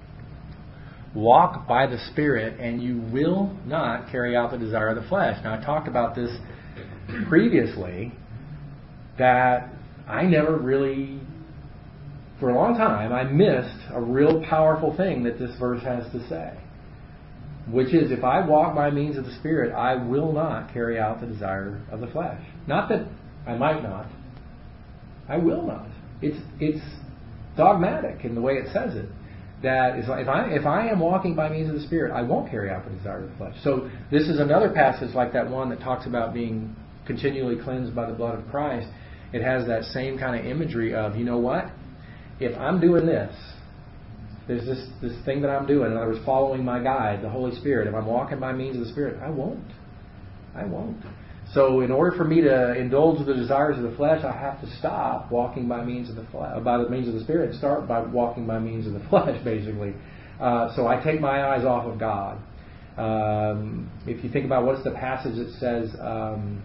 walk by the Spirit, and you will not carry out the desire of the flesh. Now I talked about this previously. That I never really, for a long time, I missed a real powerful thing that this verse has to say. Which is, if I walk by means of the Spirit, I will not carry out the desire of the flesh. Not that I might not. I will not. It's it's dogmatic in the way it says it. That is, if I if I am walking by means of the Spirit, I won't carry out the desire of the flesh. So this is another passage like that one that talks about being continually cleansed by the blood of Christ. It has that same kind of imagery of, you know what? If I'm doing this, there's this this thing that I'm doing, in other words, following my guide, the Holy Spirit. If I'm walking by means of the Spirit, I won't. I won't. So in order for me to indulge the desires of the flesh, I have to stop walking by means of the flesh, by the means of the Spirit, and start by walking by means of the flesh, basically. Uh, so I take my eyes off of God. Um, if you think about what's the passage that says, um,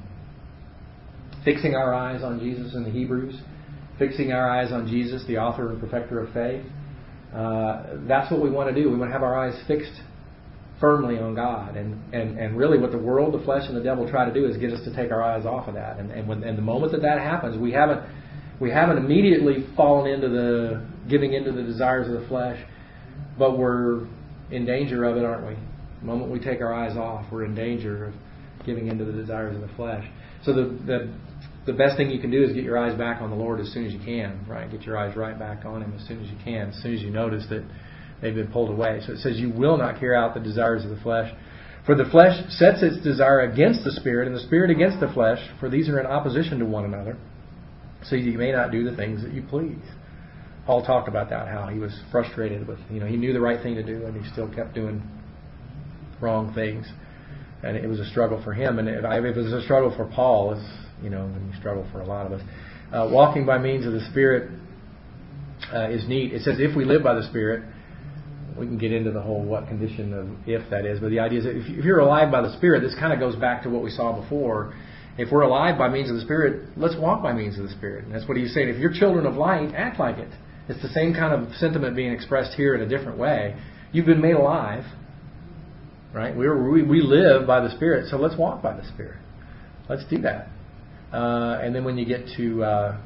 fixing our eyes on Jesus in the Hebrews, fixing our eyes on Jesus, the author and perfecter of faith. Uh, that's what we want to do. We want to have our eyes fixed firmly on God. And, and, and really what the world, the flesh, and the devil try to do is get us to take our eyes off of that. And, and, when, and the moment that that happens, we haven't, we haven't immediately fallen into the giving into the desires of the flesh, but we're in danger of it, aren't we? The moment we take our eyes off, we're in danger of giving into the desires of the flesh. So the, the the best thing you can do is get your eyes back on the Lord as soon as you can, right? Get your eyes right back on Him as soon as you can, as soon as you notice that they've been pulled away. So it says, you will not carry out the desires of the flesh. For the flesh sets its desire against the Spirit, and the Spirit against the flesh, for these are in opposition to one another, so you may not do the things that you please. Paul talked about that, how he was frustrated with, you know, he knew the right thing to do, and he still kept doing wrong things. And it was a struggle for him, and if it was a struggle for Paul, it's, you know, when you struggle for a lot of us. Uh, walking by means of the Spirit uh, is neat. It says if we live by the Spirit, we can get into the whole what condition of if that is. But the idea is that if you're alive by the Spirit, this kind of goes back to what we saw before. If we're alive by means of the Spirit, let's walk by means of the Spirit. And that's what he's saying. If you're children of light, act like it. It's the same kind of sentiment being expressed here in a different way. You've been made alive, right? We we, we live by the Spirit, so let's walk by the Spirit. Let's do that. Uh, and then when you get to, uh,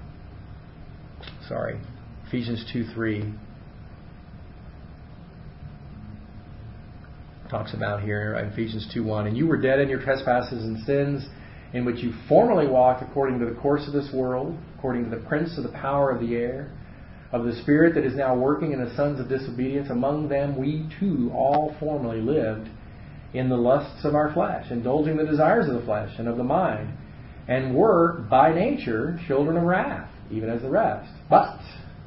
sorry, Ephesians two three, talks about here, Ephesians two one, and you were dead in your trespasses and sins, in which you formerly walked according to the course of this world, according to the prince of the power of the air, of the Spirit that is now working in the sons of disobedience. Among them we too all formerly lived in the lusts of our flesh, indulging the desires of the flesh and of the mind, and were by nature children of wrath, even as the rest. But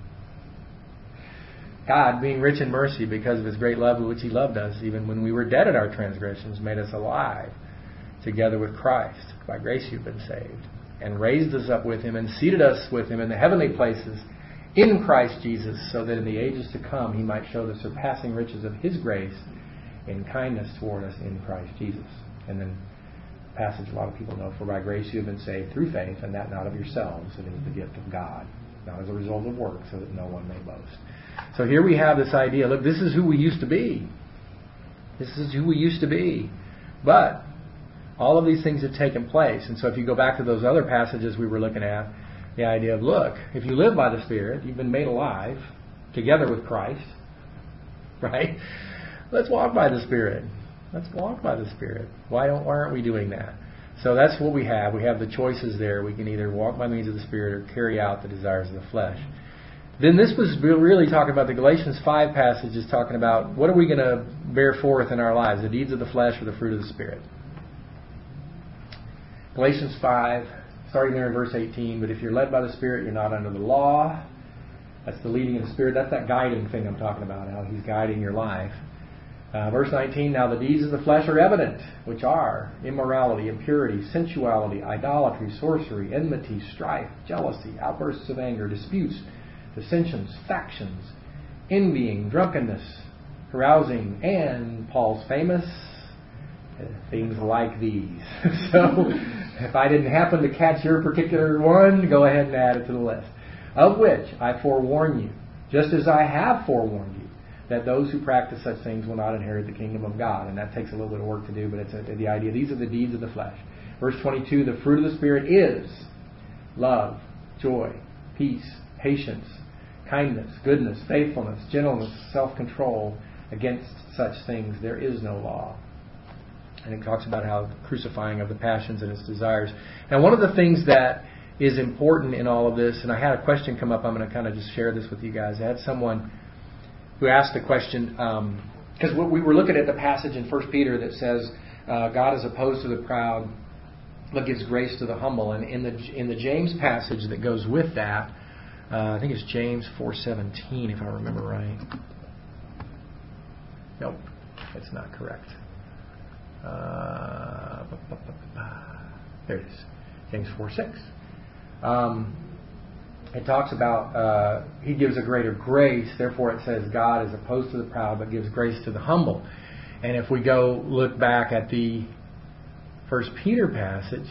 God, being rich in mercy because of His great love with which He loved us, even when we were dead in our transgressions, made us alive together with Christ. By grace you've been saved, and raised us up with Him, and seated us with Him in the heavenly places in Christ Jesus, so that in the ages to come He might show the surpassing riches of His grace in kindness toward us in Christ Jesus. And then the passage a lot of people know, for by grace you have been saved through faith, and that not of yourselves, it is the gift of God, not as a result of work, so that no one may boast. So here we have this idea, look, this is who we used to be. This is who we used to be. But all of these things have taken place. And so if you go back to those other passages we were looking at, the idea of, look, if you live by the Spirit, you've been made alive together with Christ, right? Let's walk by the Spirit. Let's walk by the Spirit. Why don't? Why aren't we doing that? So that's what we have. We have the choices there. We can either walk by means of the Spirit or carry out the desires of the flesh. Then this was really talking about the Galatians five passage is talking about what are we going to bear forth in our lives, the deeds of the flesh or the fruit of the Spirit. Galatians five, starting there in verse eighteen, but if you're led by the Spirit, you're not under the law. That's the leading of the Spirit. That's that guiding thing I'm talking about, how He's guiding your life. Uh, verse nineteen, now the deeds of the flesh are evident, which are immorality, impurity, sensuality, idolatry, sorcery, enmity, strife, jealousy, outbursts of anger, disputes, dissensions, factions, envying, drunkenness, carousing, and Paul's famous uh, things like these. So if I didn't happen to catch your particular one, go ahead and add it to the list. Of which I forewarn you, just as I have forewarned you, that those who practice such things will not inherit the kingdom of God. And that takes a little bit of work to do, but it's a, the idea. These are the deeds of the flesh. Verse twenty-two, the fruit of the Spirit is love, joy, peace, patience, kindness, goodness, faithfulness, gentleness, self-control. Against such things there is no law. And it talks about how crucifying of the passions and its desires. Now, one of the things that is important in all of this, and I had a question come up, I'm going to kind of just share this with you guys. I had someone who asked the question, because um, we were looking at the passage in First Peter that says, uh, God is opposed to the proud, but gives grace to the humble. And in the in the James passage that goes with that, Uh, I think it's James four seventeen, if I remember right. Nope, that's not correct. Uh, there it is. James four six. Um, it talks about uh, He gives a greater grace. Therefore, it says God is opposed to the proud, but gives grace to the humble. And if we go look back at the First Peter passage,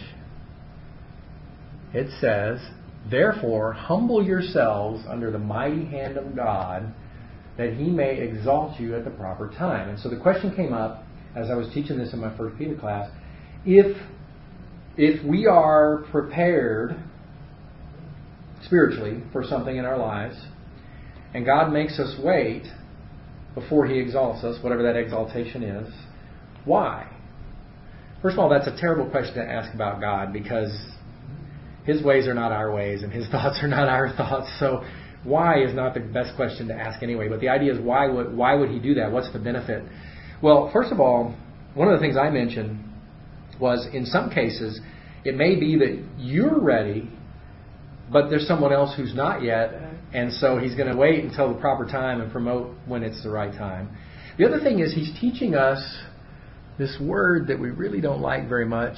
it says, therefore, humble yourselves under the mighty hand of God, that He may exalt you at the proper time. And so the question came up, as I was teaching this in my First Peter class, if if we are prepared spiritually for something in our lives, and God makes us wait before He exalts us, whatever that exaltation is, why? First of all, that's a terrible question to ask about God, because His ways are not our ways, and His thoughts are not our thoughts. So why is not the best question to ask anyway. But the idea is, why would why would He do that? What's the benefit? Well, first of all, one of the things I mentioned was, in some cases, it may be that you're ready, but there's someone else who's not yet, and so He's going to wait until the proper time and promote when it's the right time. The other thing is, He's teaching us this word that we really don't like very much.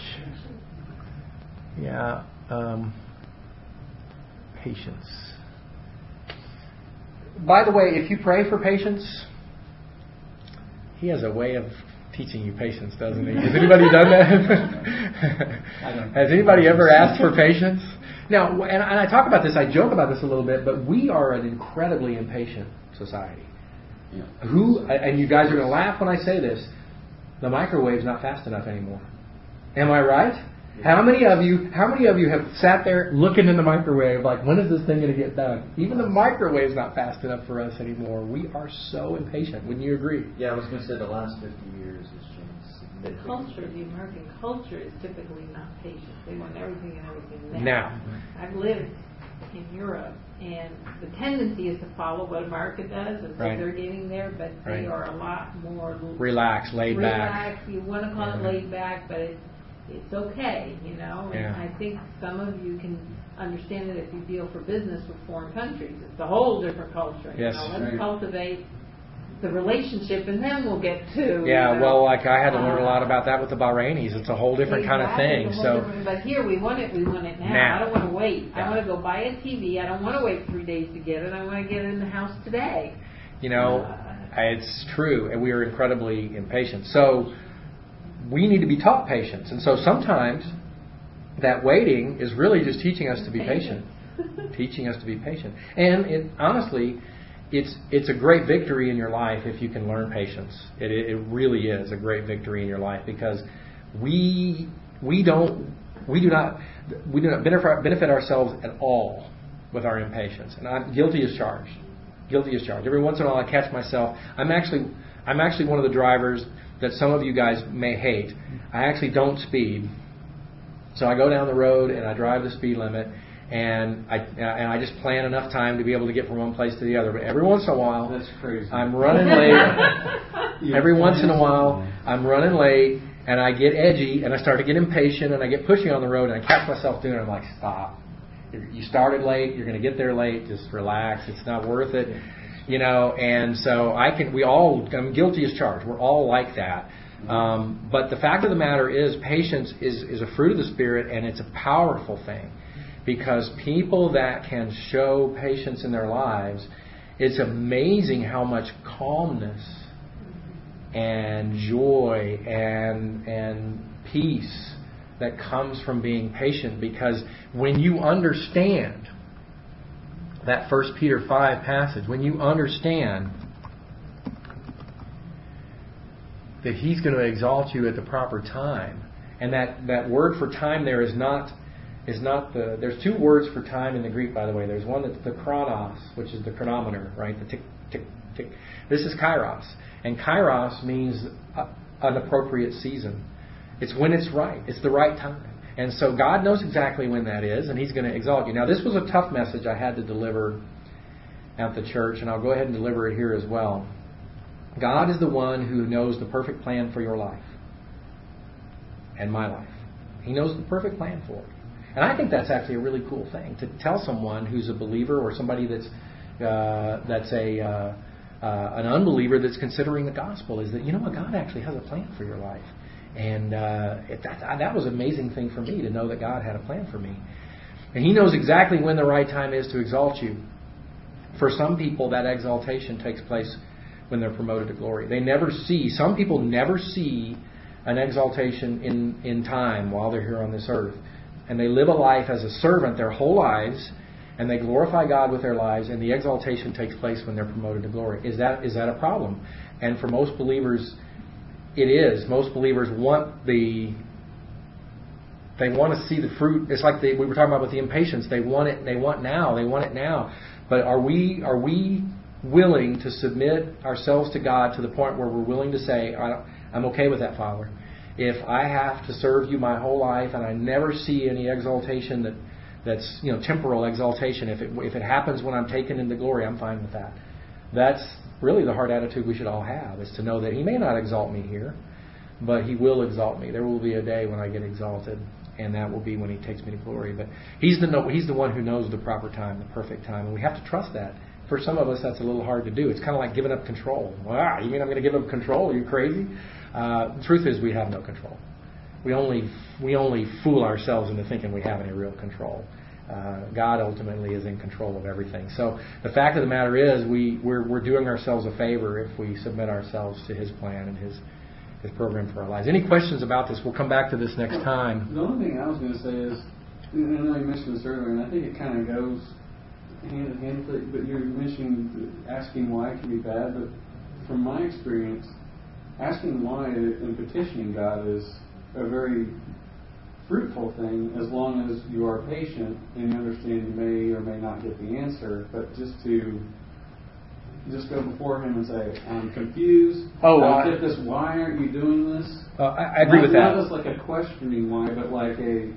Yeah. Um, patience. By the way, if you pray for patience, He has a way of teaching you patience, doesn't He? Has anybody done that? Has anybody ever asked for patience? Now, and, and I talk about this, I joke about this a little bit, but we are an incredibly impatient society. Yeah. Who, and you guys are going to laugh when I say this, the microwave's not fast enough anymore. Am I right? How many of you how many of you have sat there looking in the microwave like, when is this thing going to get done? Even the microwave's not fast enough for us anymore. We are so impatient. Wouldn't you agree? Yeah, I was going to say the last fifty years has changed. The culture, the American culture, is typically not patient. They want everything and everything now. Now. I've lived in Europe, and the tendency is to follow what America does, and so Right. they're getting there, but they Right. are a lot more Relaxed, laid back. relaxed. You want to call Yeah. it laid back, but it's it's okay, you know. And Yeah. I think some of you can understand that if you deal for business with foreign countries, it's a whole different culture. Yes. You know, let's Right. cultivate the relationship, and then we'll get to. Yeah, you know, well, like I had to learn a lot uh, about that with the Bahrainis. It's a whole different kind of Exactly, thing. it's a whole So, different- but here we want it. We want it now. Now. I don't want to wait. Yeah. I want to go buy a T V. I don't want to wait three days to get it. I want to get it in the house today. you know, Uh, it's true, and we are incredibly impatient. So, we need to be taught patience. And so sometimes that waiting is really just teaching us to be patient. Teaching us to be patient. And it honestly, it's it's a great victory in your life if you can learn patience. It it really is a great victory in your life, because we we don't we do not we do not benefit benefit ourselves at all with our impatience. And I'm guilty as charged. Guilty as charged. Every once in a while I catch myself. I'm actually I'm actually one of the drivers that some of you guys may hate. I actually don't speed. So I go down the road and I drive the speed limit, and I and I just plan enough time to be able to get from one place to the other. But every once in a while, That's crazy. I'm running late. Every once in a while, I'm running late, and I get edgy, and I start to get impatient, and I get pushy on the road, and I catch myself doing it. I'm like, stop. You started late. You're going to get there late. Just relax. It's not worth it. You know, and so I can. We all. I'm guilty as charged. We're all like that. Um, but the fact of the matter is, patience is, is a fruit of the Spirit, and it's a powerful thing, because people that can show patience in their lives, it's amazing how much calmness and joy and and peace that comes from being patient. Because when you understand that First Peter five passage, when you understand that He's going to exalt you at the proper time. And that, that word for time there is not is not the... There's two words for time in the Greek, by the way. There's one that's the chronos, which is the chronometer, right? The tick, tick, tick. This is kairos. And kairos means a, an appropriate season. It's when it's right. It's the right time. And so God knows exactly when that is, and He's going to exalt you. Now, this was a tough message I had to deliver at the church, and I'll go ahead and deliver it here as well. God is the one who knows the perfect plan for your life and my life. He knows the perfect plan for it. And I think that's actually a really cool thing, to tell someone who's a believer or somebody that's uh, that's a uh, uh, an unbeliever that's considering the gospel, is that, you know what, God actually has a plan for your life. And uh, it, that, that was an amazing thing for me, to know that God had a plan for me. And He knows exactly when the right time is to exalt you. For some people, that exaltation takes place when they're promoted to glory. They never see, some people never see an exaltation in, in time while they're here on this earth. And they live a life as a servant their whole lives, and they glorify God with their lives, and the exaltation takes place when they're promoted to glory. Is that is that a problem? And for most believers, it is. Most believers want the they want to see the fruit. It's like the, we were talking about with the impatience. They want it. They want now. They want it now. But are we are we willing to submit ourselves to God to the point where we're willing to say, I'm okay with that, Father. If I have to serve you my whole life and I never see any exaltation that that's, you know, temporal exaltation, if it if it happens when I'm taken into glory, I'm fine with that. That's really the hard attitude we should all have, is to know that He may not exalt me here, but He will exalt me. There will be a day when I get exalted, and that will be when He takes me to glory. But He's the He's the one who knows the proper time, the perfect time, and we have to trust that. For some of us, that's a little hard to do. It's kind of like giving up control. Wow, you mean I'm going to give up control? Are you crazy? Uh, the truth is, we have no control. We only we only fool ourselves into thinking we have any real control. Uh, God ultimately is in control of everything. So the fact of the matter is, we we're, we're doing ourselves a favor if we submit ourselves to His plan and His His program for our lives. Any questions about this? We'll come back to this next time. The only thing I was going to say is, and I know you mentioned this earlier, and I think it kind of goes hand in hand with it, but you're mentioning asking why can be bad, but from my experience, asking why and petitioning God is a very fruitful thing, as long as you are patient and you understand you may or may not get the answer. But just to just go before Him and say, I'm confused. Oh, I I, get this. Why aren't you doing this? Uh, I, I agree not, with that. Not as like a questioning why, but like a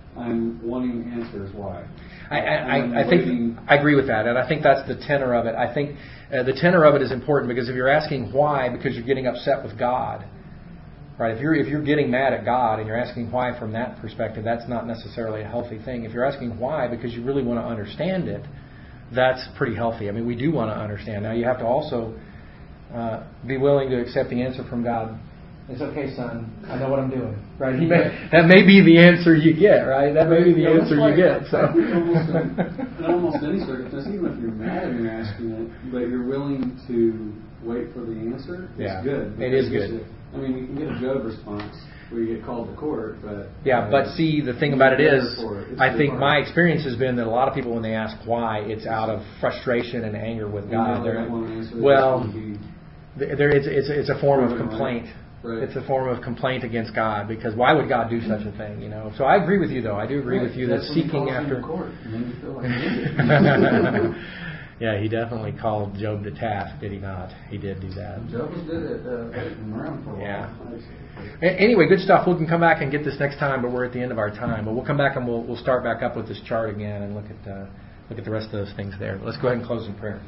I'm wanting answers why. I, I, I'm I, I think waiting- I agree with that, and I think that's the tenor of it. I think uh, the tenor of it is important because if you're asking why because you're getting upset with God, right? If you're if you're getting mad at God and you're asking why from that perspective, that's not necessarily a healthy thing. If you're asking why because you really want to understand it, that's pretty healthy. I mean, we do want to understand. Now, you have to also uh, be willing to accept the answer from God. It's okay, son. I know what I'm doing. Right? He may, that may be the answer you get, right? That may be the Yeah, answer that's you like- get. So. almost in, in almost any circumstance, even if you're mad and you're asking it, but you're willing to wait for the answer, it's Yeah, good. it is Because good. I mean, you can get a Job response where you get called to court, but Yeah, uh, but see, the thing about it is, It's I think hard. my experience has been that a lot of people, when they ask why, it's out of frustration and anger with And God. they They're, don't want to answer, they well, just want to be- there, it's, it's, it's a form of Proven right. complaint. Right. It's a form of complaint against God because why would God do such a thing? You know. So I agree with you, though. I do agree Right, with you that that's when he seeking calls you after. to court, and then you feel like an idiot. Yeah, he definitely called Job to task, did he not? He did do that. Job was good at uh, waiting him around for a while. Yeah. A- Anyway, good stuff. We can come back and get this next time, but we're at the end of our time. But we'll come back and we'll we'll start back up with this chart again and look at uh, look at the rest of those things there. Let's go ahead and close in prayer.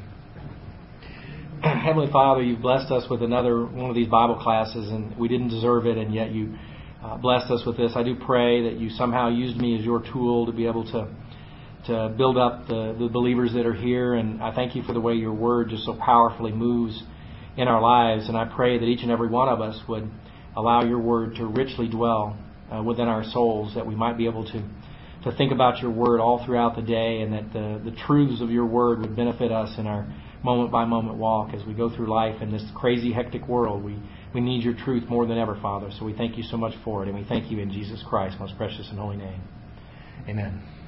Heavenly Father, you've blessed us with another one of these Bible classes, and we didn't deserve it, and yet you uh, blessed us with this. I do pray that you somehow used me as your tool to be able to to build up the, the believers that are here, and I thank you for the way your word just so powerfully moves in our lives, and I pray that each and every one of us would allow your word to richly dwell uh, within our souls, that we might be able to to think about your word all throughout the day, and that the, the truths of your word would benefit us in our moment-by-moment walk as we go through life in this crazy, hectic world. We we need your truth more than ever, Father, so we thank you so much for it, and we thank you in Jesus Christ's most precious and holy name. Amen.